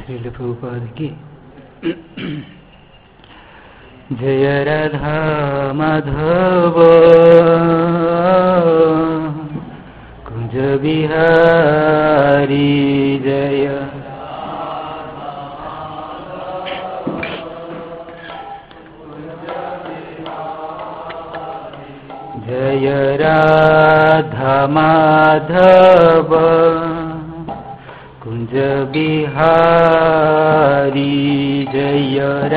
श्रील प्रभुपाद की जय राधा माधव कुंज बिहारी जय जय राधा माधव कुंज बिहारी जय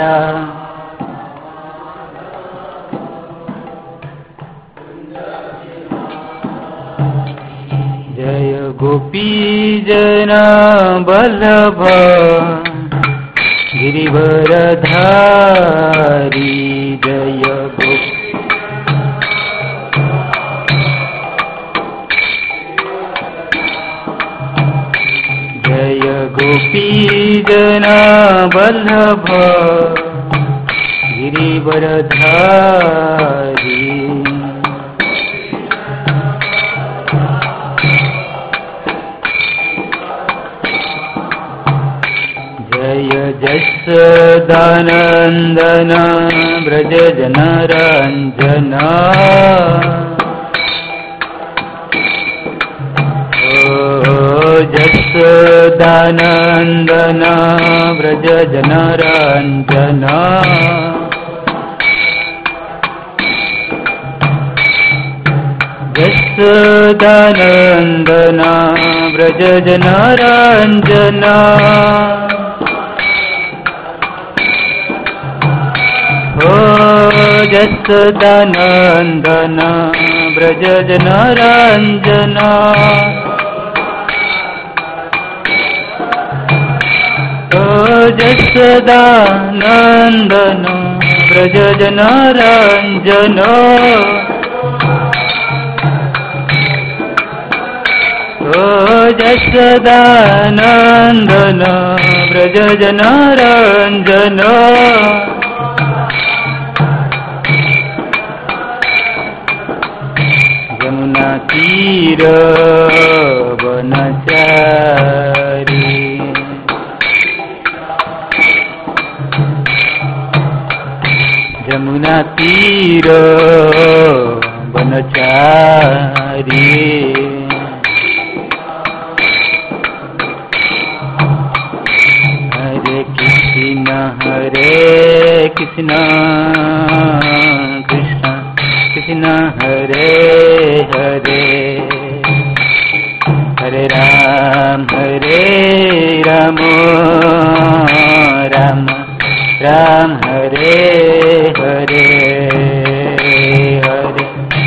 जय गोपी जना बल्लभ गिरिवरधारी जय गोपी गोपी जना वल्लभ गिरिवरधारी जय जसोदानंदन व्रज जनरंजना जसोदानंदन व्रज जनरंजना जसोदानंदन व्रज जनरंजना हो जसोदानंदन व्रज जनरंजना जसोदानंदन व्रज जनरंजन जसोदानंदन व्रज जनरंजन यमुना तीर वनचारी यमुना तीर वनचारी हरे कृष्ण कृष्ण कृष्ण हरे हरे हरे राम राम राम हरे हरे हरे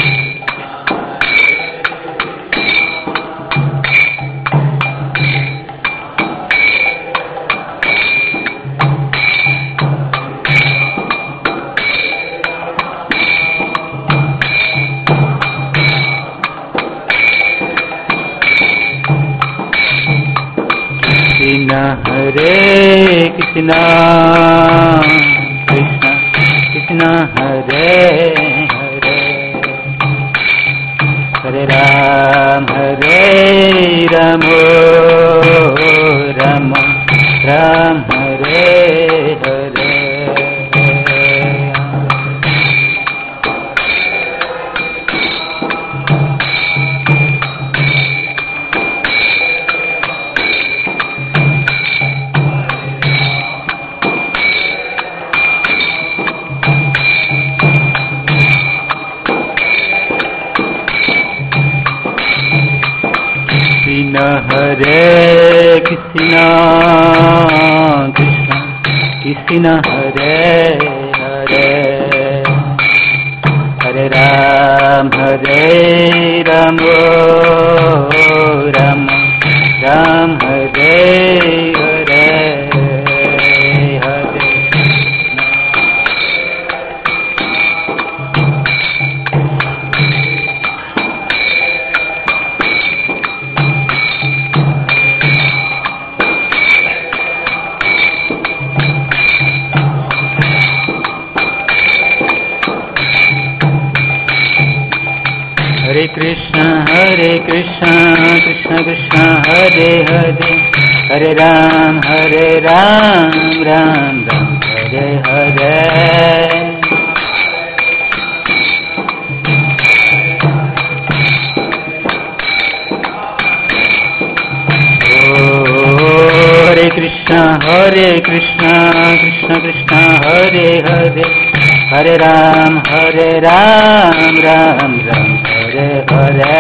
कृष्ण हरे Krishna Krishna Krishna Hare Hare Hare Ram Ram Ram Hare Hare Hare Krishna Krishna Krishna Hare Hare Hare Ram Ram Ram Hare Hare Hare Hare Krishna Krishna Krishna Hare Hare Hare Ram, Ram Ram, Hare Hare. Hare Krishna, Krishna Krishna, Hare Hare, Hare Ram, Ram Ram, Hare Hare.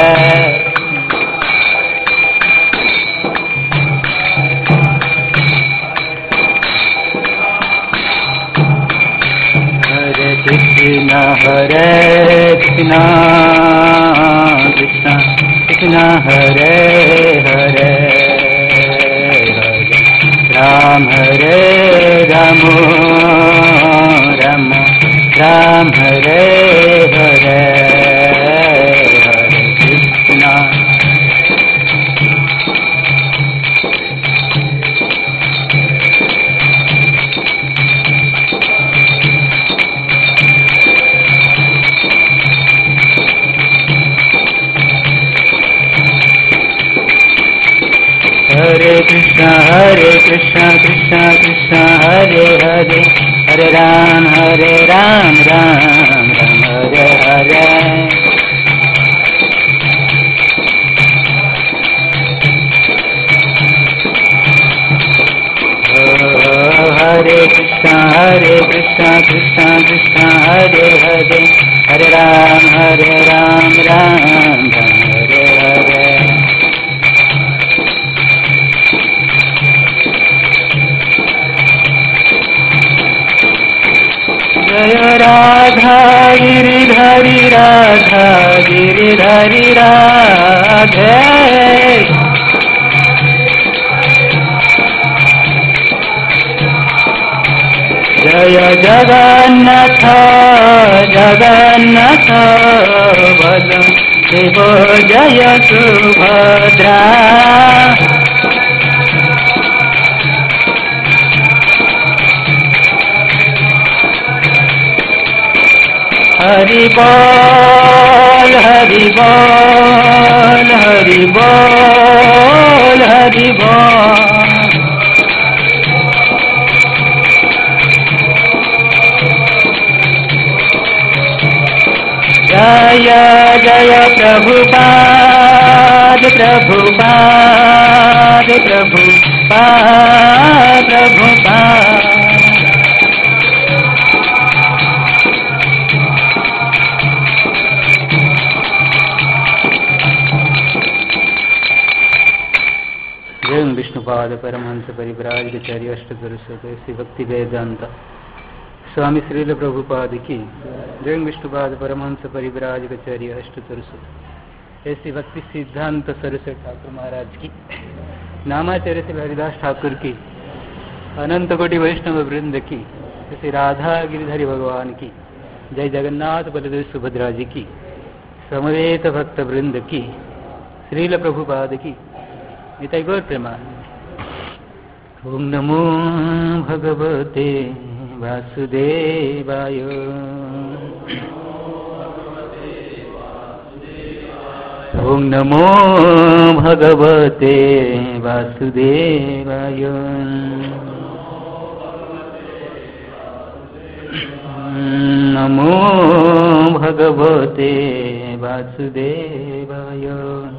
Krishna, Krishna Krishna, Hare Hare, Ram Hare Ram, Ram Ram Hare Hare, Hare Krishna. Hare Krishna, Krishna Krishna, Hare Hare, Hare Ram, Ram Ram, Hare Hare. Hare Krishna, Krishna Krishna, Hare Hare, Hare Ram, Ram Ram, Hare Hare. Jaya Radha Giridhari Radha Giridhari Radhe, Jaya Jagannatha Jagannatha Vasudevo Jaya Subhadra. Hari Bol, Hari Bol, Hari Bol, Hari Bol. Jaya Jaya Prabhupada, Prabhupada, Prabhupada, Prabhupada. Vishnupad Paramhans परिव्राजकाचार्य अष्टगुरुश्री Shri भक्ति वेदांत स्वामी श्रील प्रभुपाद की जय। विष्णुपाद परमहंस परिव्राजकाचार्य अष्टगुरुश्री श्री भक्ति सिद्धांत सरस्वती ठाकुर महाराज की, नामाचार्य श्री हरिदास ठाकुर की, अनंत कोटि वैष्णव वृंद की, श्री राधा गिरिधरी भगवान की जय। जगन्नाथ बलदेव सुभद्रा जी की, समवेत भक्त वृंद की, श्रील प्रभुपाद की निताई गौर प्रेमानंद। ओम नमो भगवते वासुदेवाय, ओम नमो भगवते वासुदेवाय, नमो भगवते वासुदेवाय।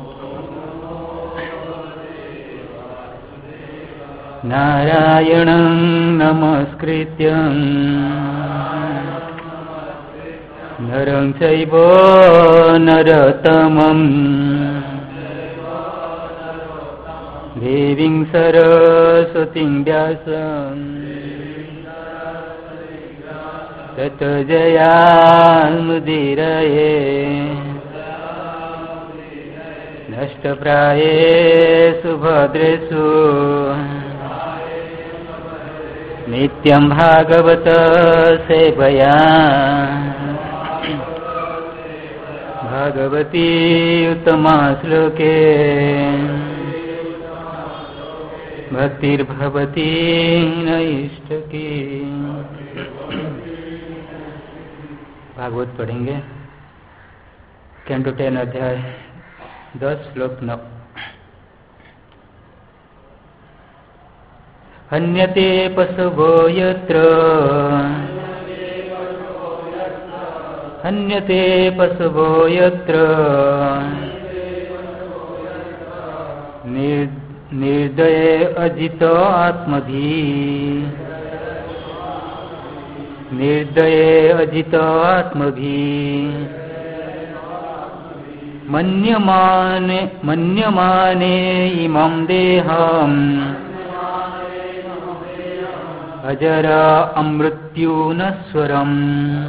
नारायणं नमस्कृत्यं नरं चैव नरोत्तमं देवीं सरस्वतीं व्यासं ततो जयामुदीरये नष्टप्रायेषु भद्रेषु नित्यं भागवत सेवया भगवती उत्तमा श्लोके भक्तिर्भवती नैष्ठकी। भागवत पढ़ेंगे कैंटो 10 अध्याय 10 श्लोक 9। हन्यते पशवो यत्र हन्यते पशवो यत्र निर्दये अजित आत्मभिः निर्दये अजित आत्मभिः मन्यमाने इमं देहम् अजरा अमृत्युनश्वरम्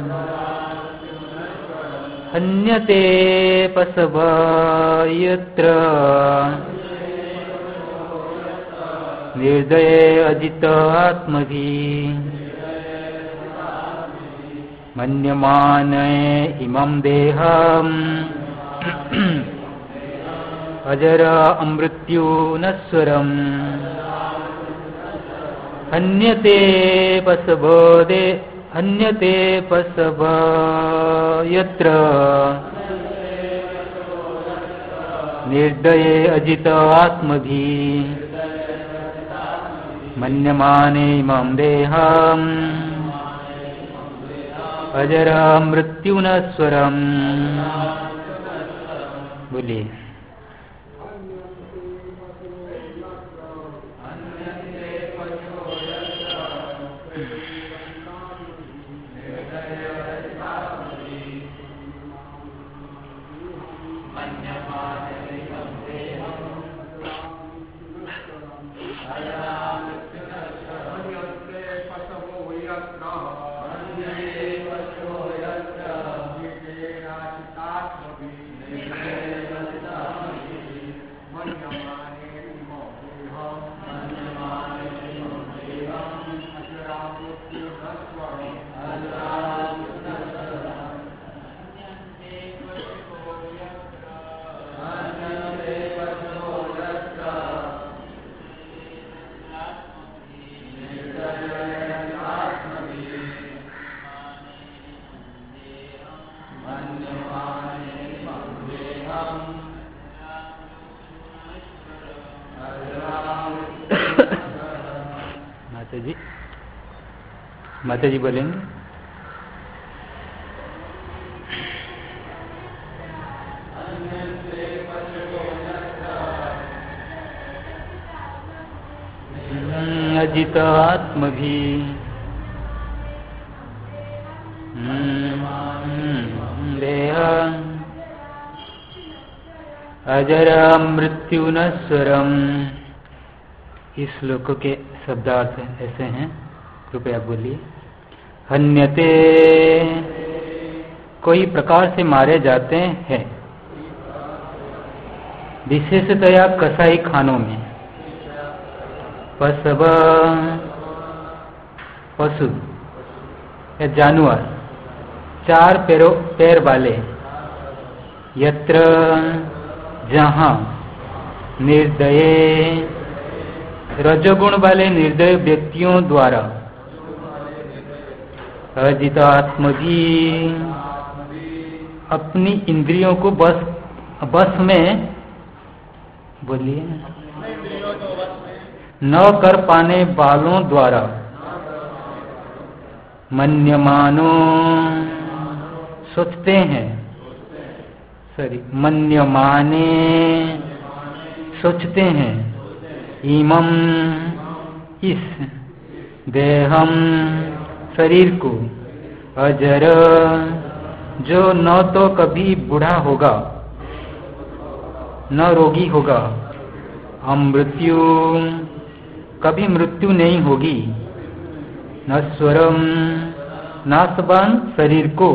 हन्यते पशवो यत्र निर्दये अजित आत्मभिः मन्यमाने इमं देहम् अजरा अमृत्युनश्वरम् हन्यते पशवो यत्र निर्दये अजित आत्मभिः मन्यमाने इमं देहम् अजरा मृत्युनश्वरम्। बोलिए। माता जी बोलेंगे। अजित आत्मभिः देहम् अजरा मृत्युनश्वरम्। इस श्लोक के शब्दार्थ ऐसे हैं, कृपया बोलिए। हन्यते कोई प्रकार से मारे जाते हैं, विशेषतया कसाई खानों में। पशव पशु या जानवर, चार पैर वाले। यत्र जहाँ, निर्दये रजोगुण वाले निर्दय व्यक्तियों द्वारा। अजित आत्मभिः अपनी इंद्रियों को बस में, बोलिए, न कर पाने वालों द्वारा। मन्यमानो सोचते हैं, मन्यमाने सोचते हैं। इमं इस देहम शरीर को। अजर जो न तो कभी बूढ़ा होगा न रोगी होगा। अमृत्यु कभी मृत्यु नहीं होगी। नश्वरम नाशवान शरीर को।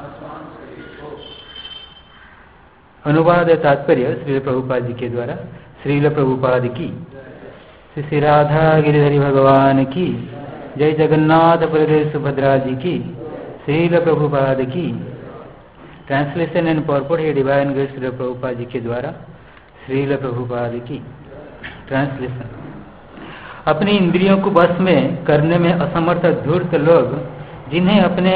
अनुवाद तात्पर्य श्रील प्रभुपाद जी के द्वारा। श्रील प्रभुपाद की श्री राधा गिरिधरी भगवान की जय। जगन्नाथ बलदेव सुभद्रा जी की। श्रील प्रभुपाद की। ट्रांसलेशन एंड पर्पट है डिवाइन ग्रेस श्रील प्रभुपाद जी के द्वारा। श्रील प्रभुपाद की ट्रांसलेशन। अपनी इंद्रियों को वश में करने में असमर्थ धूर्त लोग, जिन्हें अपने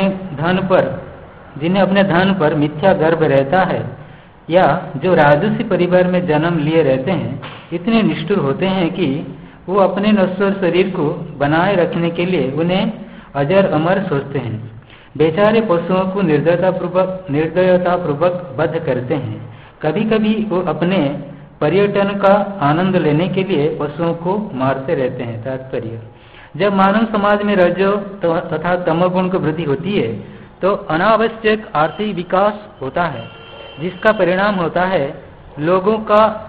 धन पर मिथ्या गर्व रहता है, या जो राजसी परिवार में जन्म लिए रहते हैं, इतने निष्ठुर होते हैं कि वो अपने नश्वर शरीर को बनाए रखने के लिए उन्हें अजर अमर सोचते हैं। बेचारे पशुओं को निर्दयता पूर्वक वध करते हैं। कभी कभी वो अपने पर्यटन का आनंद लेने के लिए पशुओं को मारते रहते हैं। तात्पर्य, जब मानव समाज में रजो तथा तमोगुण की वृद्धि होती है तो अनावश्यक आर्थिक विकास होता है, जिसका परिणाम होता है लोगों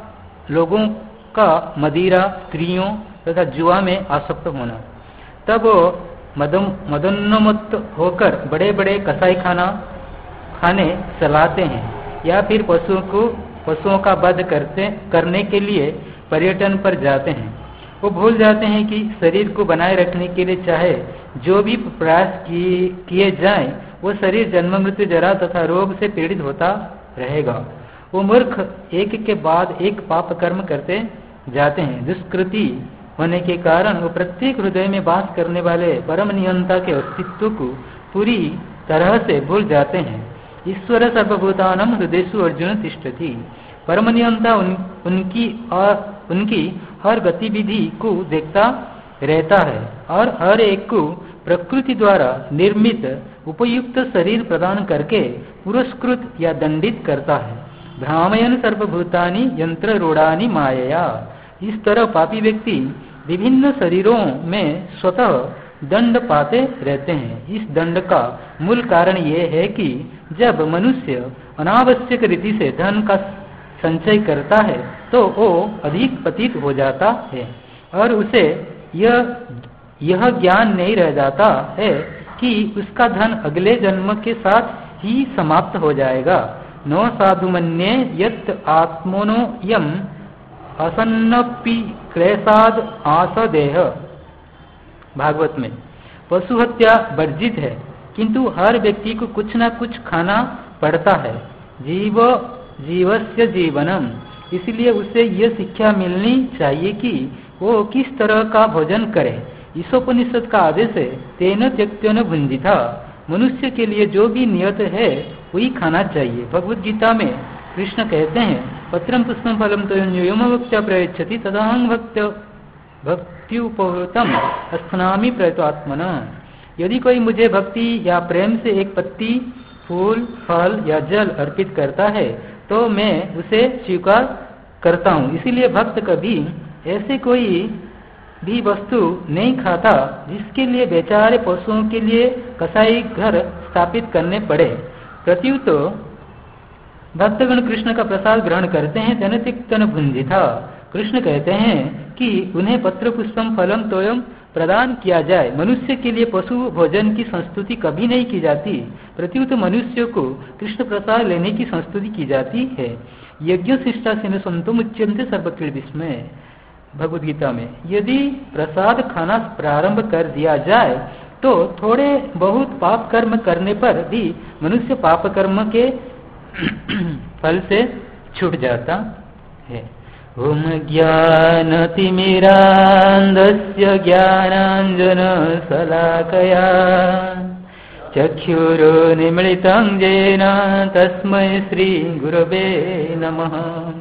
का मदिरा, स्त्रियों तथा जुआ में आसक्त होना। तब वो मदोन्मत्त होकर बड़े बड़े कसाई खाने चलाते हैं या फिर पशुओं का वध करने के लिए पर्यटन पर जाते हैं। वो भूल जाते हैं कि शरीर को बनाए रखने के लिए चाहे जो भी प्रयास किए जाएं, वो शरीर जन्म मृत्यु जरा तथा रोग से पीड़ित होता रहेगा। वो मूर्ख एक के बाद एक पाप कर्म करते जाते हैं। दुष्कृति होने के कारण वो प्रत्येक हृदय में वास करने वाले परम नियंता के अस्तित्व को पूरी तरह से भूल जाते हैं। ईश्वर सर्वभूतानां हृदयेषु अर्जुन तिष्ठति। परम नियंता उनकी हर गतिविधि को देखता रहता है और हर एक को प्रकृति द्वारा निर्मित उपयुक्त शरीर प्रदान करके पुरस्कृत या दंडित करता है। भ्रामयन सर्वभूतानि यंत्र रूढ़ानि मायया। इस तरह पापी व्यक्ति विभिन्न शरीरों में स्वतः दंड पाते रहते हैं। इस दंड का मूल कारण यह है कि जब मनुष्य अनावश्यक रीति से धन का संचय करता है तो वो अधिक पतित हो जाता है और उसे यह ज्ञान नहीं रह जाता है कि उसका धन अगले जन्म के साथ ही समाप्त हो जाएगा। नो साधु मन्ये यत् आत्मनो यम असन्नपि क्लेशाद आसदेह। भागवत में पशु हत्या वर्जित है, किंतु हर व्यक्ति को कुछ न कुछ खाना पड़ता है। जीवस्य जीवनम। इसलिए उसे यह शिक्षा मिलनी चाहिए कि वो किस तरह का भोजन करे। ईशोपनिषद का आदेश है, तेन त्यक्तेन भुंजिता। मनुष्य के लिए जो भी नियत है वही खाना चाहिए। भगवद गीता में कृष्ण कहते हैं, पत्रम पुष्पम फलम तयोम भक्त्या प्रयच्छति तदाहं भक्त्युपहृतम अस्नामि प्रयतात्मना। यदि कोई मुझे भक्ति या प्रेम से एक पत्ती, फूल, फल या जल अर्पित करता है तो मैं उसे स्वीकार करता हूँ। इसीलिए भक्त कभी ऐसे कोई भी वस्तु नहीं खाता जिसके लिए बेचारे पशुओं के लिए कसाई घर स्थापित करने पड़े। प्रत्युत भक्तगण कृष्ण का प्रसाद ग्रहण करते हैं। तन भुंजिता। कृष्ण कहते हैं कि उन्हें पत्र पुष्पम फलम तोयम प्रदान किया जाए। मनुष्य के लिए पशु भोजन की संस्तुति कभी नहीं की जाती, प्रत्युत मनुष्य को कृष्ण प्रसाद लेने की संस्तुति की जाती है। यज्ञ शिष्टा से संतुम उच्यन्ते सर्वक्रीड विस्मय। भगवद गीता में यदि प्रसाद खाना प्रारंभ कर दिया जाए तो थोड़े बहुत पाप कर्म करने पर भी मनुष्य पाप कर्म के फल से छूट जाता है। ओम ज्ञानतिमिरान्धस्य ज्ञानांजन शलाकया चक्षुरुन्मीलितं येन तस्मै श्री गुरवे नमः।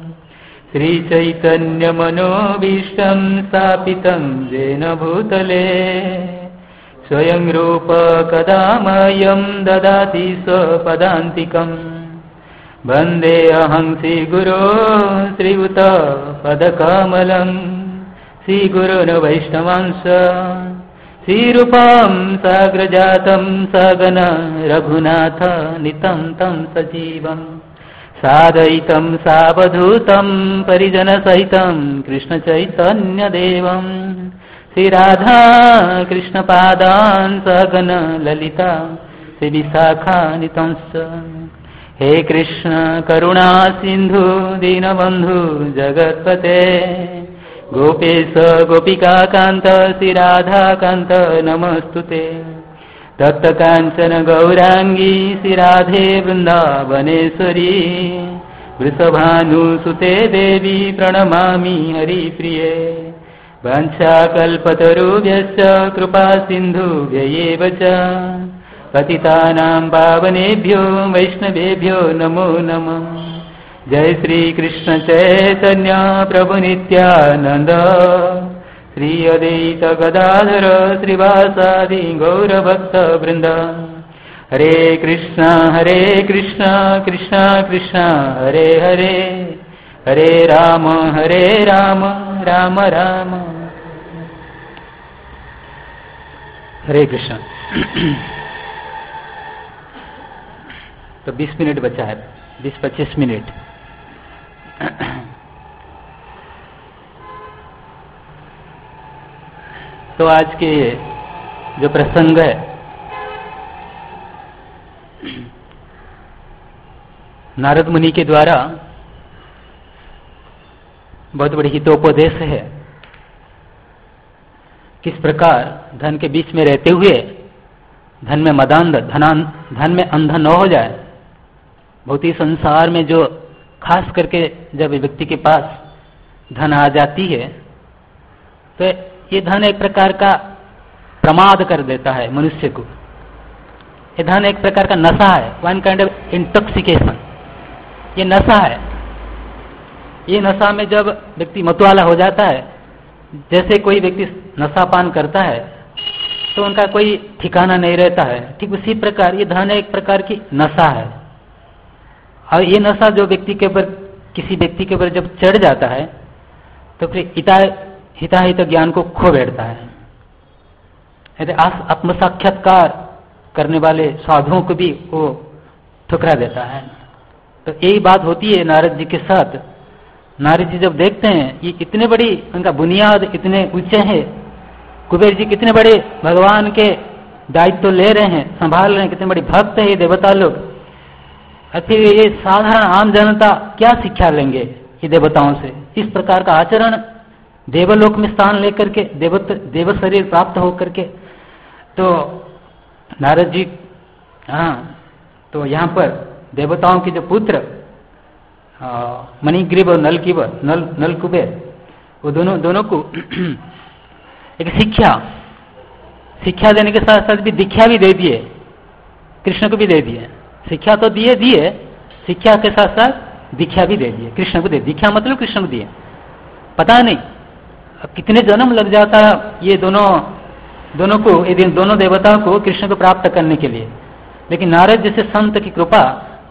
श्रीचैतन्यमनोभीष्टं स्थापितं येन भूतले स्वयं रूप कदा मह्यं ददाति स्वपदान्तिकम्। वन्दे अहं श्रीगुरो श्रीयुत पदकमलं श्रीगुरुन् वैष्णवांश श्रीरूपं साग्रजातं सगन रघुनाथ नितं तं सजीवम् सादयितं सावधूतं परिजनसहितं कृष्णचैतन्यदेवं श्रीराधा कृष्णपादान् सगन ललिता श्रीविशाखान्वितंश्च। हे कृष्ण करुणा सिंधु दीनबंधु जगत्पते गोपेश गोपिकाकांत श्रीराधाकांत नमस्तुते। तप्त कांचन गौरांगी श्रीराधे वृंदावनेश्वरी वृषभानुसुते देवी प्रणमामि हरिप्रिये। वाञ्छाकल्पतरुभ्यश्च कृपा सिन्धुभ्यैव च पतितानां पावनेभ्यो वैष्णवेभ्यो नमो नमः। जय श्री कृष्ण चैतन्य प्रभु नित्यानंद श्री अद्वैत गदाधर श्रीवासादि गौरभक्त वृंद। हरे कृष्णा कृष्णा कृष्णा हरे हरे, हरे राम राम राम हरे कृष्ण। तो 20 मिनट बचा है, 20-25 मिनट। तो आज के जो प्रसंग है, नारद मुनि के द्वारा बहुत बड़ी हितोपदेश है। किस प्रकार धन के बीच में रहते हुए धन में मदांध, धन में अंध न हो जाए। भौतिक संसार में जो खास करके जब व्यक्ति के पास धन आ जाती है तो ये धन एक प्रकार का प्रमाद कर देता है मनुष्य को। ये धन एक प्रकार का नशा है, वन काइंड ऑफ इंटॉक्सिकेशन। ये नशा है। ये नशा में जब व्यक्ति मतवाला हो जाता है, जैसे कोई व्यक्ति नशापान करता है तो उनका कोई ठिकाना नहीं रहता है, ठीक उसी प्रकार ये धन एक प्रकार की नशा है। और ये नशा जो व्यक्ति के ऊपर, किसी व्यक्ति के ऊपर जब चढ़ जाता है तो फिर हिताहित ज्ञान को खो बैठता है। यदि आत्म साक्षात्कार करने वाले साधुओं को भी वो ठुकरा देता है। तो यही बात होती है नारद जी के साथ। नारद जी जब देखते हैं ये इतने बड़ी, उनका बुनियाद इतने ऊंचे हैं, कुबेर जी कितने बड़े भगवान के दायित्व तो ले रहे हैं, संभाल रहे हैं, कितने बड़े भक्त है ये देवता लोग। और फिर ये साधारण आम जनता क्या शिक्षा लेंगे ये देवताओं से? इस प्रकार का आचरण देवलोक में स्थान लेकर के, देव शरीर प्राप्त होकर के, तो नारद जी तो यहाँ पर देवताओं के जो पुत्र मणिग्रीव और नलकुबेर, वो दोनों को एक शिक्षा देने के साथ साथ भी दीक्षा भी दे दिए, कृष्ण को भी दे दिए। शिक्षा तो दिए, शिक्षा के साथ साथ दीक्षा भी दे दिए, कृष्ण को दे। दीक्षा मतलब कृष्ण को दिए। पता नहीं अब कितने जन्म लग जाता ये दोनों को, ये दोनों देवताओं को कृष्ण को प्राप्त करने के लिए। लेकिन नारद जैसे संत की कृपा,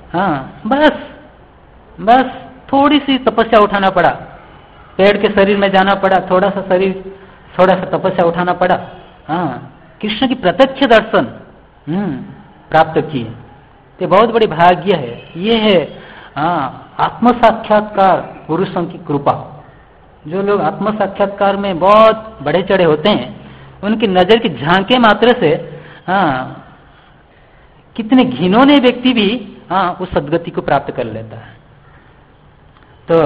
बस थोड़ी सी तपस्या उठाना पड़ा, पेड़ के शरीर में जाना पड़ा, थोड़ा सा तपस्या उठाना पड़ा, कृष्ण की प्रत्यक्ष दर्शन प्राप्त किए। तो बहुत बड़ी भाग्य है। ये है आत्म साक्षात्कार पुरुषों की कृपा। जो लोग आत्म साक्षात्कार में बहुत बड़े चढ़े होते हैं, उनकी नजर की झांके मात्र से कितने घिनौने व्यक्ति भी उस सद्गति को प्राप्त कर लेता है। तो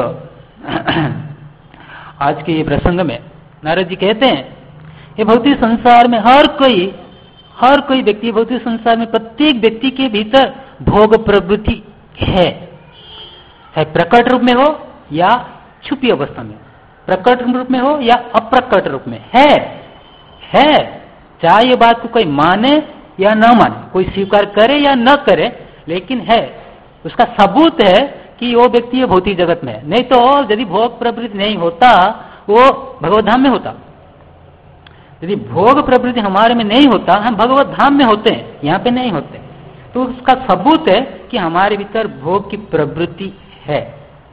आज के ये प्रसंग में नारद जी कहते हैं ये भौतिक संसार में हर कोई व्यक्ति, भौतिक संसार में प्रत्येक व्यक्ति के भीतर भोग प्रवृत्ति है, चाहे प्रकट रूप में हो या छुपी अवस्था में, प्रकट रूप में हो या अप्रकट रूप में है। चाहे ये बात को कोई माने या न माने, कोई स्वीकार करे या न करे, लेकिन है। उसका सबूत है कि वो व्यक्ति भौतिक जगत में है। नहीं तो यदि भोग प्रवृत्ति नहीं होता वो भगवत धाम में होता। यदि भोग प्रवृत्ति हमारे में नहीं होता, हम भगवत धाम में होते हैं, यहाँ पे नहीं होते। तो उसका सबूत है कि हमारे भीतर भोग की प्रवृत्ति है।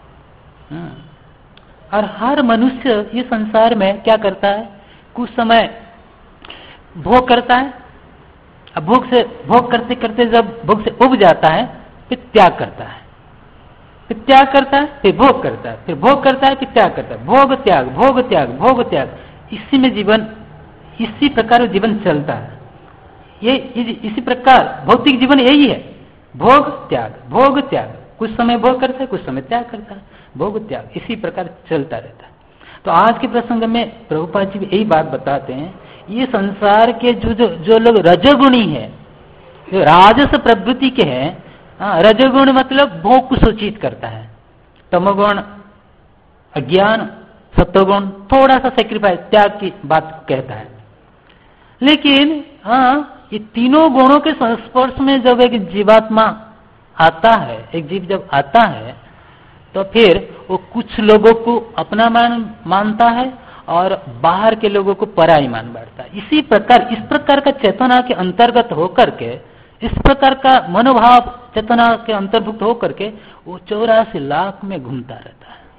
और हर मनुष्य ये संसार में क्या करता है? कुछ समय भोग करता है, अब भोग करते करते जब भोग से उब जाता है फिर त्याग करता है, फिर भोग करता है, फिर भोग करता है, फिर त्याग करता है। भोग त्याग, इसी प्रकार जीवन चलता है। ये इसी प्रकार भौतिक जीवन यही है, भोग त्याग। कुछ समय भोग करता है, कुछ समय त्याग करता है, भोग त्याग, इसी प्रकार चलता रहता है। तो आज के प्रसंग में प्रभुपाद जी यही बात बताते हैं, ये संसार के जो लोग रजोगुणी है, जो राजस प्रवृत्ति के हैं, रजोगुण मतलब भोग को सूचित करता है, तमोगुण अज्ञान, सत्वगुण थोड़ा सा सेक्रीफाइस त्याग की बात कहता है। लेकिन ये तीनों गुणों के संस्पर्श में जब एक जीवात्मा आता है, एक जीव जब आता है, तो फिर वो कुछ लोगों को अपना मानता है और बाहर के लोगों को पराई मान बैठता है। इस प्रकार का चेतना के अंतर्गत होकर के, इस प्रकार का मनोभाव चेतना के अंतर्भुक्त होकर के वो 84 लाख में घूमता रहता है।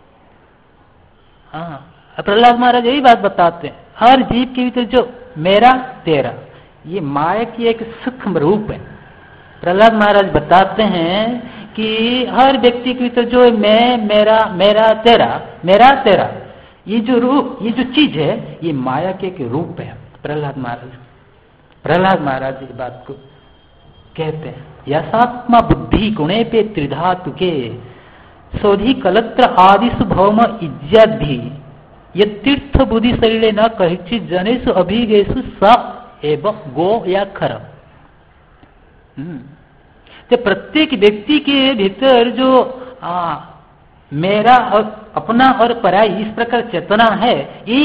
हाँ, प्रहलाद महाराज यही बात बताते हैं, हर जीव के भीतर जो मेरा तेरा, ये माया की एक सूक्ष्म रूप है। प्रहलाद महाराज बताते हैं कि हर व्यक्ति के भीतर जो मैं, मेरा तेरा, ये जो रूप, ये जो चीज है, ये माया के एक रूप है। प्रहलाद महाराज इस बात को कहते हैं, यसात्मा बुद्धि गुणे पे त्रिधातु के सोधि कलत्र आदिशु भौम इज्याधि ये तीर्थ बुद्धि शरीर न कहिचित जनेशु अभिगेशु स एवं गो या खर। तो प्रत्येक व्यक्ति के भीतर जो मेरा और अपना और पराई इस प्रकार चेतना है, ये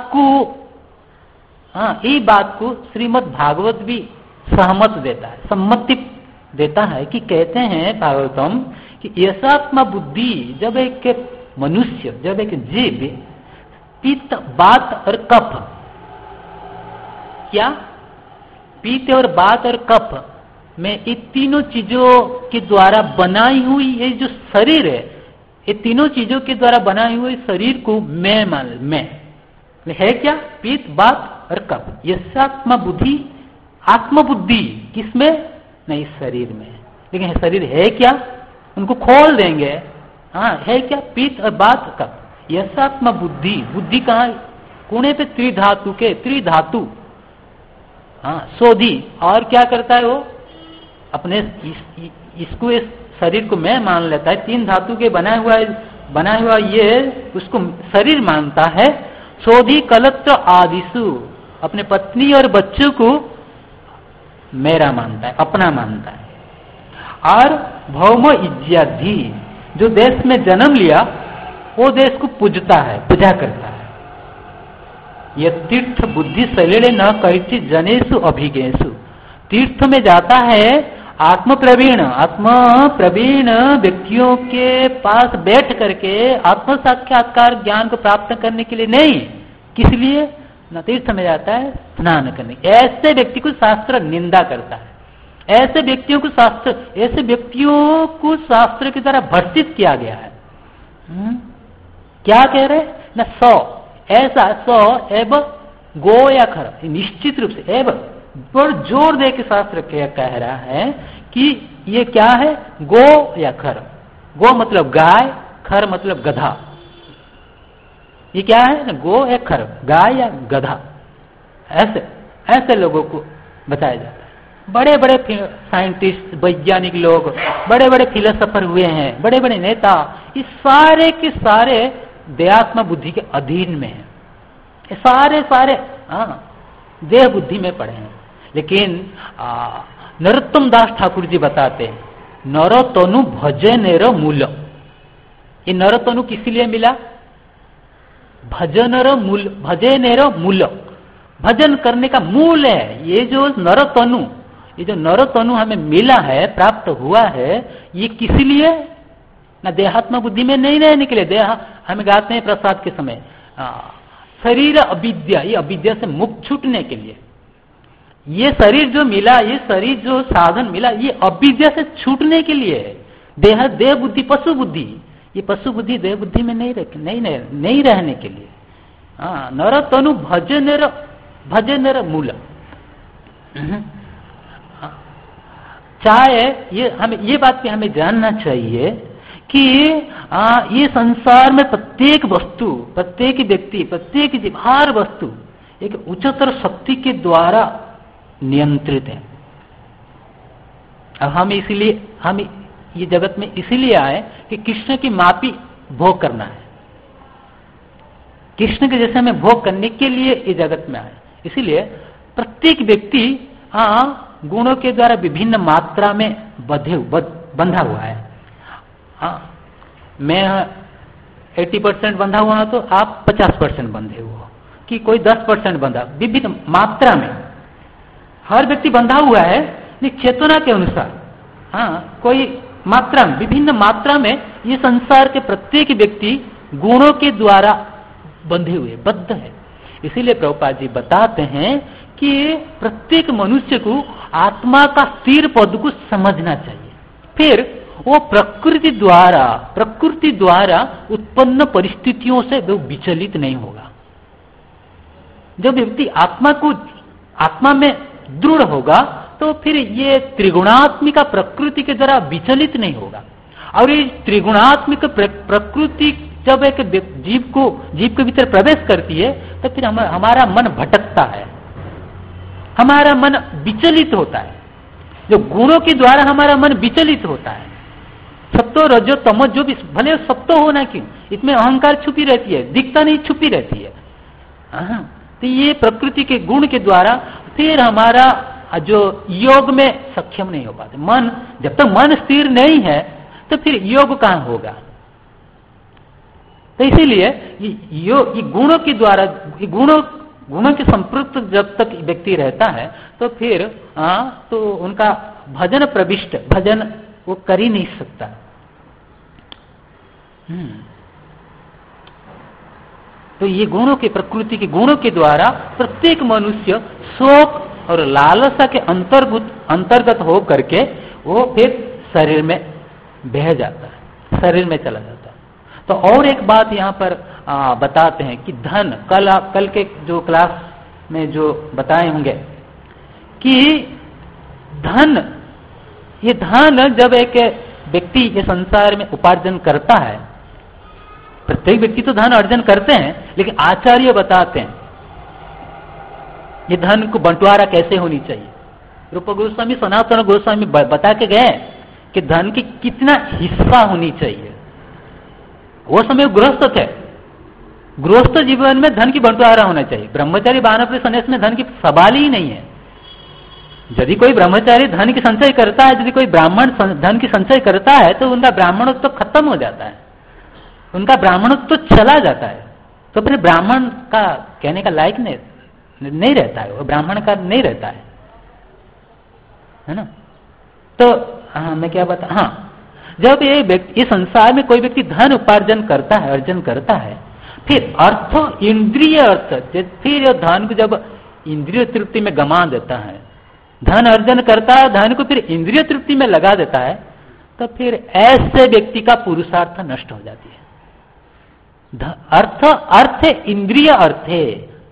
बात को श्रीमद् भागवत भी सहमत देता है, सम्मति देता है कि कहते हैं भागवतम कि यसात्मा बुद्धि, जब एक मनुष्य, जब एक जीव पित्त, बात और कफ, क्या पित्त और बात और कफ में ये तीनों चीजों के द्वारा बनाई हुई ये जो शरीर है, ये तीनों चीजों के द्वारा बनाई हुई शरीर को मैं मान, मैं है क्या, पित्त, बात और कफ। यसात्मा बुद्धि, आत्मबुद्धि किसमें, नहीं शरीर में। लेकिन शरीर है क्या, उनको खोल देंगे। हाँ, है क्या, पित्त और बात, कफ। यसात्मा बुद्धि, बुद्धि कहाँ, कोने पे त्रिधातु के, त्रिधातु। हाँ, सोधी, और क्या करता है वो, अपने इसको, इस शरीर को मैं मान लेता है, 3 धातु के बना हुआ ये उसको शरीर मानता है। सोधी कलत्र आदिशु, अपने पत्नी और बच्चों को मेरा मानता है, अपना मानता है। और भौम इज्याधि, जो देश में जन्म लिया वो देश को पूजता है, पूजा करता है। यह तीर्थ बुद्धि शरीर न कहिचि जनेशु अभिगेशु, तीर्थ में जाता है आत्म प्रवीण व्यक्तियों के पास बैठ करके आत्म साक्षात्कार ज्ञान को प्राप्त करने के लिए नहीं, किस लिए न, तीर्थ में जाता है स्नान करने। ऐसे व्यक्ति को शास्त्र निंदा करता है, ऐसे व्यक्तियों को शास्त्र के द्वारा भर्तित किया गया है। क्या कह रहे न, सौ ऐसा, सौ एव गो या खर, निश्चित रूप से एव पर जोर दे के शास्त्र कह रहा है कि ये क्या है, गो या खर। गो मतलब गाय, खर मतलब गधा। ये क्या है, गो या खर, गाय या गधा। ऐसे लोगों को बताया जाता है। बड़े बड़े साइंटिस्ट, वैज्ञानिक लोग, बड़े बड़े फिलोसोफर हुए हैं, बड़े बड़े नेता, ये सारे के सारे देहात्म बुद्धि के अधीन में हैं। सारे देह बुद्धि में पड़े हैं। लेकिन नरोत्तम दास ठाकुर जी बताते हैं, नरोतनु भजनेर मूल। ये नरोतनु किस लिए मिला, भजनेर मूल, भजन करने का मूल है। ये जो नरोतनु हमें मिला है, प्राप्त हुआ है, ये किस लिए ना, देहात्म बुद्धि में नहीं रहने के लिए। देह हम गाते हैं प्रसाद के समय, शरीर अविद्या, ये अविद्या से मुक्त छूटने के लिए। ये शरीर जो मिला, ये शरीर जो साधन मिला, ये अविद्या से छूटने के लिए है। देह बुद्धि, पशु बुद्धि, ये पशु बुद्धि देह बुद्धि में नहीं रहने के लिए। नर तनु भजनेर मूल। चाहे ये बात भी हमें जानना चाहिए कि ये संसार में प्रत्येक वस्तु, प्रत्येक व्यक्ति, प्रत्येक जीव, हर वस्तु एक उच्चतर शक्ति के द्वारा नियंत्रित है। अब हम ये जगत में इसीलिए आए कि कृष्ण की मापी भोग करना है। कृष्ण के जैसे हमें भोग करने के लिए ये जगत में आए। इसीलिए प्रत्येक व्यक्ति गुणों के द्वारा विभिन्न मात्रा में बंधा हुआ है। मैं 80% बंधा हुआ हूं तो आप 50% बंधे हुए, कि कोई 10% बंधा, विभिन्न मात्रा में हर व्यक्ति बंधा हुआ है चेतना के अनुसार। कोई विभिन्न मात्रा में ये संसार के प्रत्येक व्यक्ति गुणों के द्वारा बंधे हुए, बद्ध है। इसीलिए प्रभुपाद जी बताते हैं कि प्रत्येक मनुष्य को आत्मा का स्थिर पद को समझना चाहिए, फिर वो प्रकृति द्वारा उत्पन्न परिस्थितियों से वो विचलित नहीं होगा। जब व्यक्ति आत्मा में दृढ़ होगा तो फिर ये त्रिगुणात्मिक प्रकृति के द्वारा विचलित नहीं होगा। और ये त्रिगुणात्मिक प्रकृति जब एक जीव के भीतर प्रवेश करती है तो फिर हमारा मन भटकता है, हमारा मन विचलित होता है। जो गुणों के द्वारा हमारा मन विचलित होता है, सत्तो रजो तमो जो भी, भले सत्तो होना क्यों, इसमें अहंकार छुपी रहती है, दिखता नहीं छुपी रहती है। तो ये प्रकृति के गुण के द्वारा फिर हमारा जो योग में सक्षम नहीं हो पाते। मन जब तक मन स्थिर नहीं है तो फिर योग कहां होगा। तो इसीलिए ये गुणों के द्वारा, गुणों के संपृक्त जब तक व्यक्ति रहता है तो फिर तो उनका भजन प्रविष्ट, भजन वो कर ही नहीं सकता। तो ये गुणों के, प्रकृति के गुणों के द्वारा प्रत्येक मनुष्य शोक और लालसा के अंतर्गत हो करके वो फिर शरीर में बह जाता है, शरीर में चला जाता है। तो और एक बात यहाँ पर बताते हैं कि धन, कल के जो क्लास में जो बताए होंगे कि ये धन जब एक व्यक्ति ये संसार में उपार्जन करता है, प्रत्येक व्यक्ति तो धन अर्जन करते हैं, लेकिन आचार्य बताते हैं ये धन को बंटवारा कैसे होनी चाहिए। रूप गोस्वामी, सनातन गोस्वामी बता के गए कि धन की कितना हिस्सा होनी चाहिए। वो समय गृहस्थ थे, गृहस्थ जीवन में धन की बंटवारा होना चाहिए। ब्रह्मचारी वानप्रस्थ सन्यास में धन की सवाल ही नहीं है। यदि कोई ब्रह्मचारी धन की संचय करता है, यदि कोई ब्राह्मण धन की संचय करता है तो उनका ब्राह्मणत्व तो खत्म हो जाता है, उनका ब्राह्मणत्व तो चला जाता है। तो फिर ब्राह्मण का कहने का लायक नहीं रहता है, वो ब्राह्मण का नहीं रहता है ना। तो मैं क्या बता, जब ये संसार में कोई व्यक्ति धन उपार्जन करता है, अर्जन करता है, फिर अर्थ, इंद्रिय अर्थ, फिर धन को जब इंद्रिय तृप्ति में गमा देता है, धन अर्जन करता है, धन को फिर इंद्रिय तृप्ति में लगा देता है, तो फिर ऐसे व्यक्ति का पुरुषार्थ नष्ट हो जाती है। अर्थ इंद्रिय अर्थे,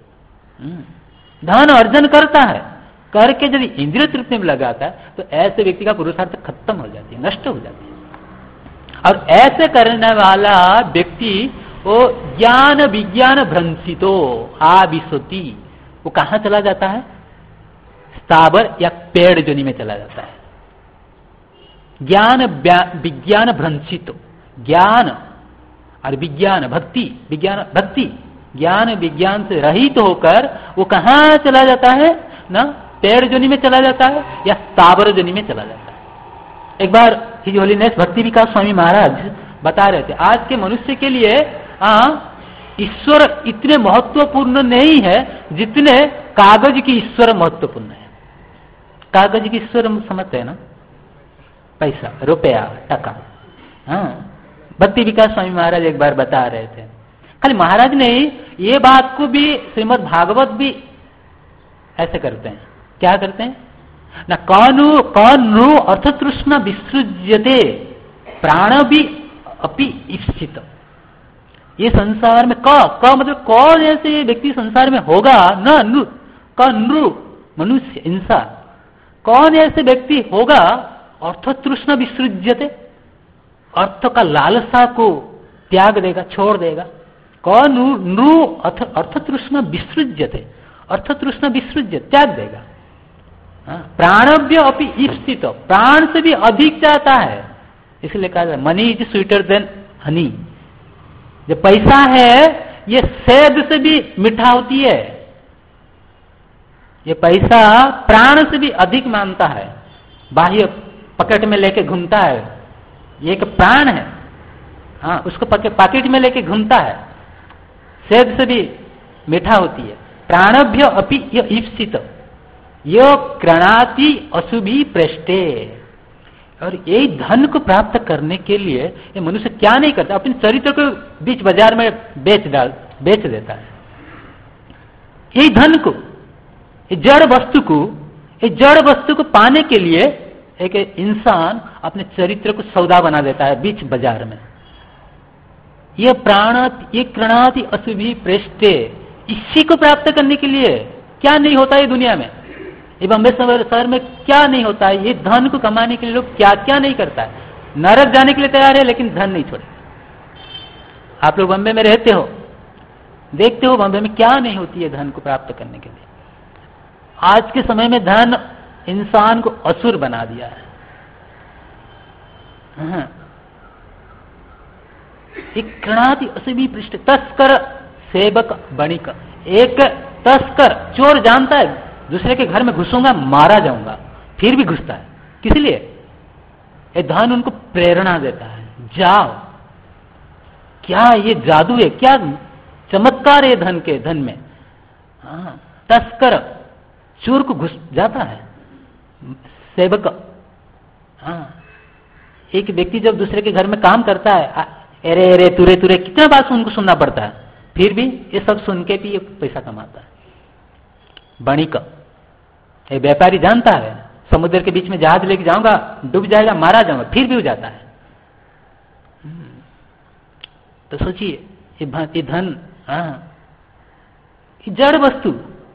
धन अर्जन करता है, करके यदि इंद्रिय तृप्ति में लगाता है तो ऐसे व्यक्ति का पुरुषार्थ खत्म हो जाती है, नष्ट हो जाती है। और ऐसे करने वाला व्यक्ति वो ज्ञान विज्ञान भ्रंसितो आविशति, वो कहां चला जाता है, स्थावर या पेड़ जोनि में चला जाता है। ज्ञान विज्ञान भ्रंसितो, ज्ञान और विज्ञान भक्ति, विज्ञान भक्ति, ज्ञान विज्ञान से रहित होकर वो कहां चला जाता है ना, पेड़ जोनि में चला जाता है या स्थावर जोनि में चला जाता है। एक बार हिज होलीनेस भक्ति विकास स्वामी महाराज बता रहे थे, आज के मनुष्य के लिए ईश्वर इतने महत्वपूर्ण नहीं है जितने कागज की ईश्वर महत्वपूर्ण है। कागज की ईश्वर समझते हैं ना, पैसा, रुपया, टका। भक्ति विकास स्वामी महाराज एक बार बता रहे थे, खाली महाराज नहीं, ये बात को भी श्रीमद् भागवत भी ऐसे करते हैं। क्या करते हैं ना, कौन अर्थतृष्णा विसृज्यते प्राण भी अपि ईप्सित। ये संसार में क मतलब कौन ऐसे व्यक्ति संसार में होगा, नृ मनुष्य इंसान, कौन ऐसे व्यक्ति होगा अर्थतृष्णा विसृज्यते, अर्थ का लालसा को त्याग देगा, छोड़ देगा। कौन नृ अर्थतृष्णा विसृज्यते, अर्थतृष्णा विसृज्य त्याग देगा। प्राणव्य अपि ईप्सित, प्राण से भी अधिक चाहता है। इसलिए कहा money is sweeter than honey, जो पैसा है ये शहद से भी मीठा होती है। ये पैसा प्राण से भी अधिक मानता है, बाह्य पॉकेट में लेके घूमता है, ये एक प्राण है, उसको पॉकेट में लेके घूमता है, शहद से भी मीठा होती है। प्राणभ्य अपि ईप्सित यो क्रणाति अशुभि पृष्ठे। और यही धन को प्राप्त करने के लिए ये मनुष्य क्या नहीं करता, अपने चरित्र को बीच बाजार में बेच बेच देता है। ये धन को, ये जड़ वस्तु को पाने के लिए एक इंसान अपने चरित्र को सौदा बना देता है बीच बाजार में। ये कृणाति अशुभि प्रेष्ठे, इसी को प्राप्त करने के लिए क्या नहीं होता है दुनिया में, ये बम्बे शहर में क्या नहीं होता है। ये धन को कमाने के लिए लोग क्या क्या नहीं करता है। नरक जाने के लिए तैयार है लेकिन धन नहीं छोड़े। आप लोग बम्बे में रहते हो, देखते हो बम्बे में क्या नहीं होती है धन को प्राप्त करने के लिए। आज के समय में धन इंसान को असुर बना दिया है। एक कृणाति अशुभि पृष्ठ, तस्कर सेवक बणिक। एक तस्कर चोर जानता है दूसरे के घर में घुसूंगा मारा जाऊंगा, फिर भी घुसता है। किस लिए? ये धन उनको प्रेरणा देता है, जाओ। क्या ये जादू है, क्या चमत्कार है धन में। तस्कर चोर को घुस जाता है, सेवक। एक व्यक्ति जब दूसरे के घर में काम करता है, अरे अरे तुरे तुरे कितना बात उनको सुनना पड़ता है, फिर भी ये सब सुन के भी ये पैसा कमाता है। बणिक, ये व्यापारी जानता है समुद्र के बीच में जहाज लेके जाऊंगा डूब जाएगा, मारा जाऊंगा, फिर भी वो जाता है। तो सोचिए ये धन, ये जड़ वस्तु,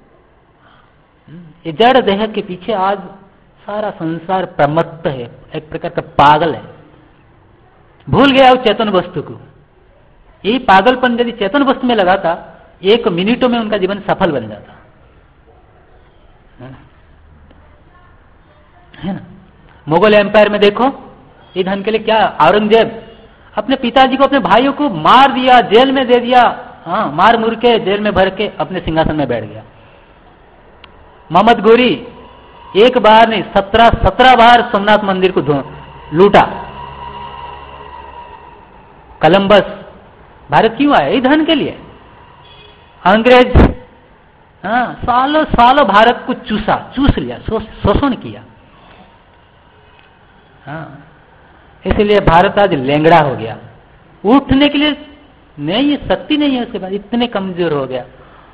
ये जड़ देह के पीछे आज सारा संसार प्रमत्त है, एक प्रकार का पागल है, भूल गया वो चेतन वस्तु को। यही पागलपन यदि चेतन वस्तु में लगाता, 1 मिनटों में उनका जीवन सफल बन जाता है ना। मुगल एम्पायर में देखो, ये धन के लिए क्या, औरंगजेब अपने पिताजी को, अपने भाइयों को मार दिया, जेल में दे दिया, मार मुर के जेल में भर के अपने सिंहासन में बैठ गया। मोहम्मद गोरी एक बार नहीं 17 बार सोमनाथ मंदिर को लूटा। कोलंबस भारत क्यों आया? ये धन के लिए। अंग्रेज सालों सालों भारत को चूस लिया, शोषण किया। इसलिए भारत आज लेंगड़ा हो गया, उठने के लिए नहीं, शक्ति नहीं है उसके बाद, इतने कमजोर हो गया।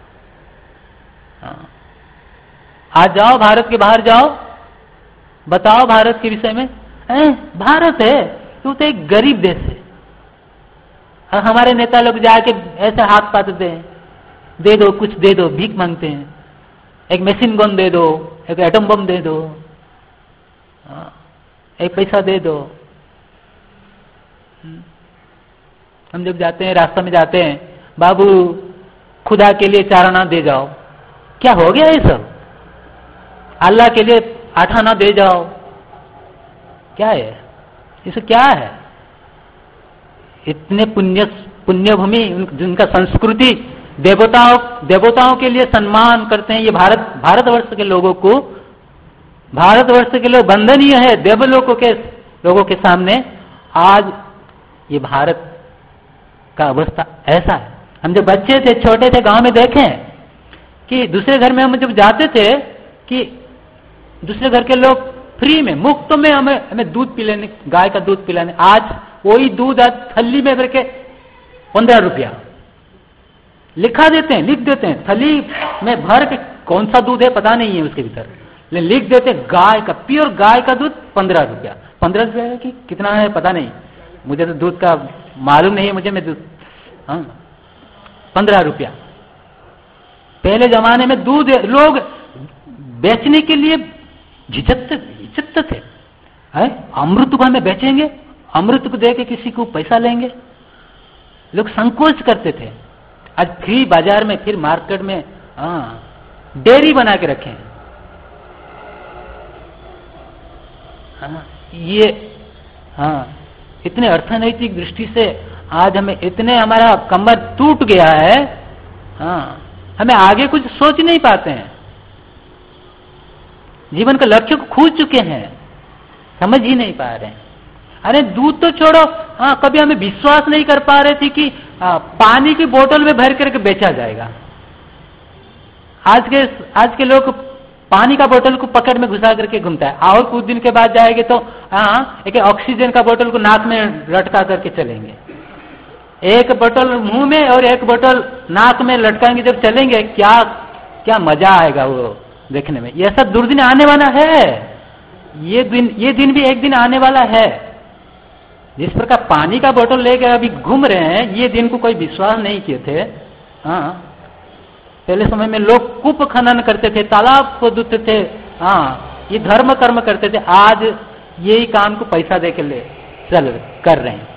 आज जाओ भारत के बाहर जाओ, बताओ भारत के विषय में, भारत है तो एक गरीब देश है। और हमारे नेता लोग जाके ऐसे हाथ पाते हैं, दे दो कुछ दे दो, भीख मांगते हैं, एक मशीन गन दे दो, एक एटम बम दे दो, एक पैसा दे दो। हम जब जाते हैं, रास्ता में जाते हैं, बाबू खुदा के लिए 4 आना दे जाओ। क्या हो गया ये सब? अल्लाह के लिए 8 आना दे जाओ। क्या है इसे? क्या है? इतने पुण्य भूमि, जिनका संस्कृति देवताओं के लिए सम्मान करते हैं, ये भारतवर्ष के लोगों को, भारतवर्ष के लोग वंदनीय है देवलोकों के लोगों के सामने। आज ये भारत का अवस्था ऐसा है। हम जब बच्चे थे, छोटे थे, गांव में देखें कि दूसरे घर में हम जब जाते थे कि दूसरे घर के लोग फ्री में, मुफ्त में हमें दूध पिलाने, गाय का दूध पिलाने। आज वही दूध आज थैली में भर के 15 रुपया लिख देते हैं, थैली में भर के। कौन सा दूध है पता नहीं है उसके भीतर, लेकिन लिख देते गाय का, प्योर गाय का दूध 15 रुपया। 15 रुपया की कितना है पता नहीं, मुझे तो दूध का मालूम नहीं है, मैं दूध 15 रुपया। पहले जमाने में दूध लोग बेचने के लिए झिझकते थे। अमृत को हमें बेचेंगे, अमृत को दे के किसी को पैसा लेंगे, लोग संकोच करते थे। आज फ्री बाजार में, फिर मार्केट में डेयरी बना के रखे हैं। ये इतने अर्थनैतिक दृष्टि से आज हमें इतने, हमारा कमर टूट गया है, हमें आगे कुछ सोच नहीं पाते हैं, जीवन का लक्ष्य को खो चुके हैं, समझ ही नहीं पा रहे हैं। अरे दूध तो छोड़ो, कभी हमें विश्वास नहीं कर पा रहे थे कि पानी की बोतल में भर करके बेचा जाएगा। आज के लोग पानी का बोतल को पकड़ में घुसा करके घूमता है, और कुछ दिन के बाद जाएंगे तो एक ऑक्सीजन का बोतल को नाक में लटका करके चलेंगे। एक बोतल मुंह में और एक बोतल नाक में लटकाएंगे, जब चलेंगे क्या क्या मजा आएगा वो देखने में। यह सब दुर्दिन आने वाला है। ये दिन भी एक दिन आने वाला है। जिस प्रकार पानी का बोतल लेकर अभी घूम रहे हैं, ये दिन को कोई विश्वास नहीं किए थे। हाँ, पहले समय में लोग कूप खनन करते थे, तालाब खोदते थे, हाँ, ये धर्म कर्म करते थे। आज यही काम को पैसा दे के ले चल कर रहे हैं।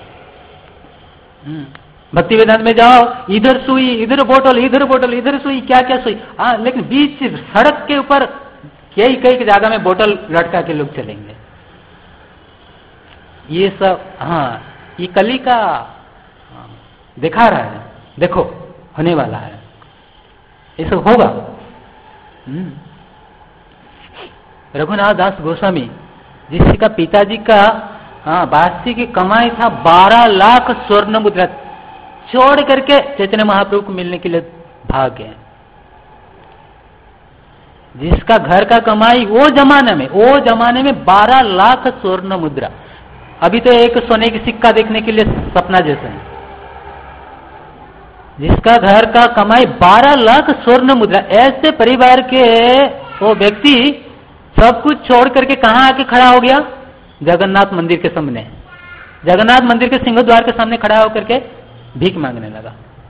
भक्ति वेदांत में जाओ, इधर सुई, इधर बोतल, इधर बोतल, इधर सुई, क्या क्या सुई। हाँ, लेकिन बीच सड़क के ऊपर कई कई जगह में बोतल लटका के लोग चलेंगे। ये सब, हाँ, ये कली का दिखा रहा है। देखो होने वाला है, ये सब होगा। रघुनाथ दास गोस्वामी, जिसका पिताजी का वार्षिक कमाई था 12 लाख स्वर्ण मुद्रा, छोड़ करके चैतन्य महाप्रभु को मिलने के लिए भाग गए। जिसका घर का कमाई वो जमाने में 12 लाख स्वर्ण मुद्रा। अभी तो एक सोने की सिक्का देखने के लिए सपना जैसा है। जिसका घर का कमाई 12 लाख स्वर्ण मुद्रा, ऐसे परिवार के वो व्यक्ति सब कुछ छोड़ करके कहां आके खड़ा हो गया? जगन्नाथ मंदिर के सामने, जगन्नाथ मंदिर के सिंहद्वार के सामने खड़ा होकर के भीख मांगने लगा।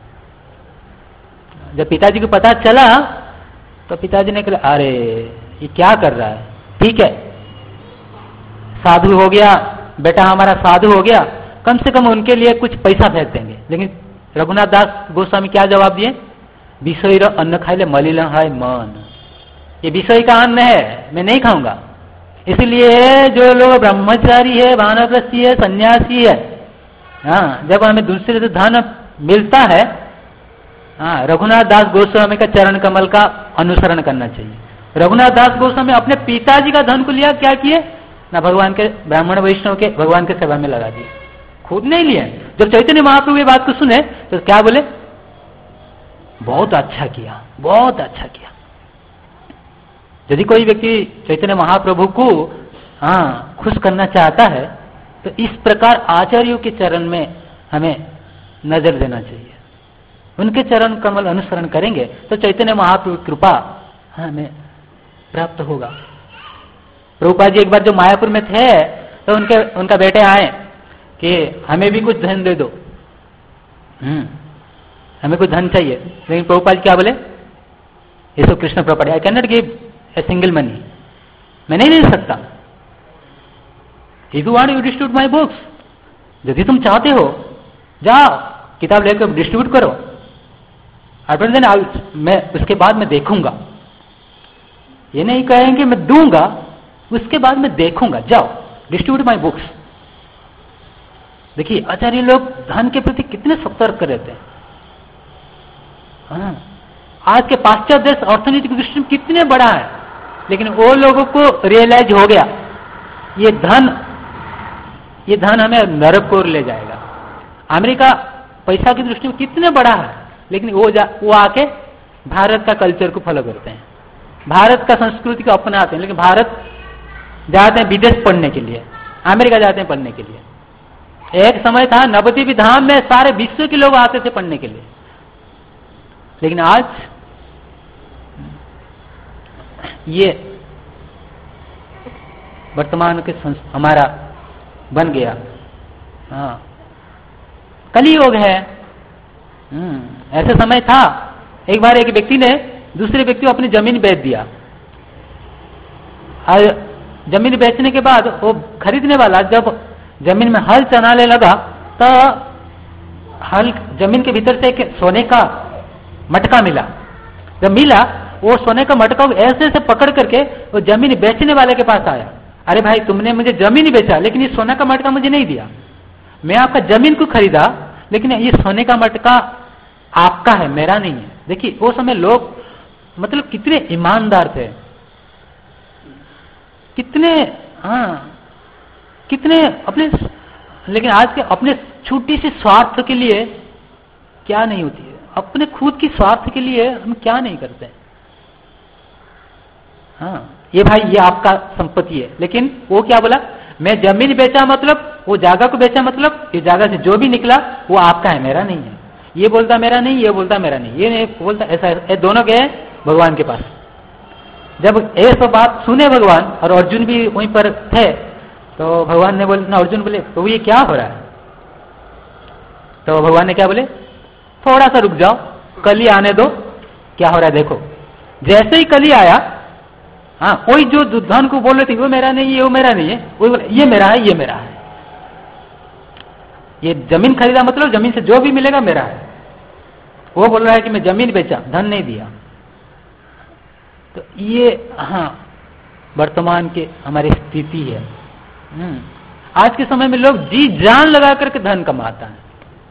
जब पिताजी को पता चला तो पिताजी ने कहा, अरे ये क्या कर रहा है? ठीक है, साधु हो गया बेटा, हमारा साधु हो गया, कम से कम उनके लिए कुछ पैसा भेज देंगे। लेकिन रघुनाथ दास गोस्वामी क्या जवाब दिए? विषय रो अन्न खाइले मलिन है मन। ये विषय का अन्न है, मैं नहीं खाऊंगा। इसलिए जो लोग ब्रह्मचारी है, वानप्रस्थी है, सन्यासी है, हाँ, जब हमें दूसरे से धन मिलता है, हाँ, रघुनाथ दास गोस्वामी का चरण कमल का अनुसरण करना चाहिए। रघुनाथ दास गोस्वामी अपने पिताजी का धन को लिया, क्या किए ना, भगवान के ब्राह्मण वैष्णव के भगवान के सेवा में लगा दिए, खुद नहीं लिया। जब चैतन्य महाप्रभु ये बात को सुने तो क्या बोले? बहुत अच्छा किया, बहुत अच्छा किया। यदि कोई व्यक्ति चैतन्य महाप्रभु को खुश करना चाहता है तो इस प्रकार आचार्यों के चरण में हमें नजर देना चाहिए। उनके चरण कमल अनुसरण करेंगे तो चैतन्य महाप्रभु की कृपा हमें प्राप्त होगा। प्रभुपाद जी एक बार जो मायापुर में थे तो उनका बेटे आए कि हमें भी कुछ धन दे दो, हमें कुछ धन चाहिए। लेकिन प्रभुपाद क्या बोले? यीशु Krishna property, I can not give a single money, मैं नहीं ले सकता। If you want you distribute my books, यदि तुम चाहते हो जाओ किताब लेकर डिस्ट्रीब्यूट करो, मैं उसके बाद मैं देखूंगा। ये नहीं कहेंगे मैं दूंगा, उसके बाद मैं देखूंगा, जाओ डिस्ट्रीब्यूट माई बुक्स। देखिए आचार्य लोग धन के प्रति कितने सतर्क रहते हैं। हाँ, आज के पाश्चात्य देश अर्थनीति की दृष्टि में कितने बड़ा है, लेकिन वो लोगों को रियलाइज हो गया ये धन हमें नरक को ले जाएगा। अमेरिका पैसा की दृष्टि में कितने बड़ा है, लेकिन वो आके भारत का कल्चर को फॉलो करते हैं, भारत का संस्कृति को अपनाते हैं। लेकिन भारत जाते हैं विदेश पढ़ने के लिए, अमेरिका जाते हैं पढ़ने के लिए। एक समय था नवद्वीप धाम में सारे विश्व के लोग आते थे पढ़ने के लिए, लेकिन आज ये वर्तमान के हमारा बन गया। हाँ, कलियुग है। ऐसे समय था एक बार एक व्यक्ति ने दूसरे व्यक्ति को अपनी जमीन बेच दिया। और जमीन बेचने के बाद वो खरीदने वाला जब जमीन में हल चलाने लगा तो हल जमीन के भीतर से एक सोने का मटका मिला। जब मिला वो सोने का मटका ऐसे ऐसे पकड़ करके वो जमीन बेचने वाले के पास आया। अरे भाई, तुमने मुझे जमीन बेचा लेकिन ये सोना का मटका मुझे नहीं दिया। मैं आपका जमीन को खरीदा लेकिन ये सोने का मटका आपका है, मेरा नहीं है। देखिए वो समय लोग मतलब कितने ईमानदार थे, कितने अपने, लेकिन आज के अपने छोटी सी स्वार्थ के लिए क्या नहीं होती है, अपने खुद की स्वार्थ के लिए हम क्या नहीं करते। हाँ, ये भाई ये आपका संपत्ति है, लेकिन वो क्या बोला? मैं जमीन बेचा मतलब वो जगह को बेचा मतलब ये जगह से जो भी निकला वो आपका है, मेरा नहीं है। ये बोलता मेरा नहीं, ये बोलता मेरा नहीं, ये नहीं बोलता, ऐसा ये दोनों गए भगवान के पास। जब ये सब बात सुने भगवान, और अर्जुन भी वहीं पर थे, तो भगवान ने बोले, अर्जुन बोले तो ये क्या हो रहा है? तो भगवान ने क्या बोले, थोड़ा सा रुक जाओ, कली आने दो, क्या हो रहा है देखो। जैसे ही कली आया, हाँ, कोई जो धन को बोल रहे थे वो मेरा नहीं है, वो मेरा नहीं है, वो बोले ये मेरा है, ये मेरा है। ये जमीन खरीदा मतलब जमीन से जो भी मिलेगा मेरा है। वो बोल रहा है कि मैं जमीन बेचा, धन नहीं दिया। तो ये हाँ वर्तमान के हमारी स्थिति है। आज के समय में लोग जी जान लगा करके धन कमाता है,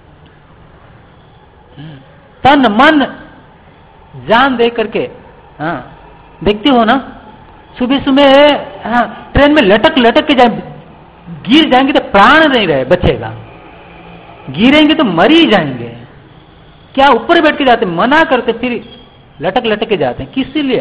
तन मन जान दे करके। हाँ, देखते हो ना, सुबह सुबह हाँ ट्रेन में लटक लटक के गिर जाएंगे तो प्राण नहीं रहे बचेगा, गिरेंगे तो मर ही जाएंगे। क्या ऊपर बैठ के जाते, मना करते, फिर लटक लटक के जाते हैं, किस लिए?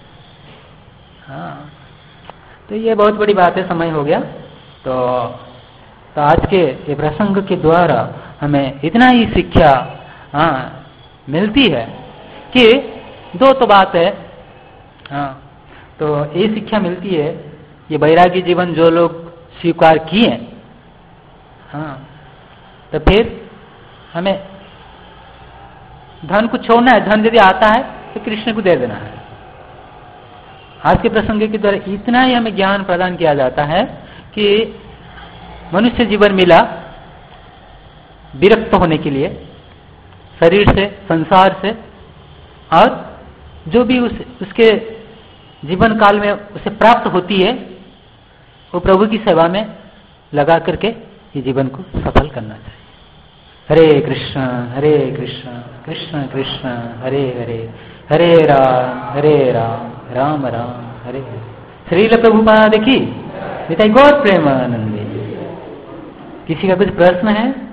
हाँ, तो ये बहुत बड़ी बात है। समय हो गया, तो आज के ये प्रसंग के द्वारा हमें इतना ही शिक्षा हाँ मिलती है कि दो तो बात है। हाँ, तो ये शिक्षा मिलती है, ये वैरागी जीवन जो लोग स्वीकार किए, हाँ, तो फिर हमें धन को छोड़ना है। धन यदि आता है तो कृष्ण को दे देना है। आज के प्रसंग के द्वारा इतना ही हमें ज्ञान प्रदान किया जाता है कि मनुष्य जीवन मिला विरक्त होने के लिए, शरीर से, संसार से, और जो भी उसके जीवन काल में उसे प्राप्त होती है वो प्रभु की सेवा में लगा करके ये जीवन को सफल करना चाहिए। हरे कृष्ण कृष्ण कृष्ण हरे हरे, हरे राम राम राम हरे हरे। श्रील प्रभुपाद की निताई गौर प्रेमानंदे। किसी का कुछ प्रश्न है?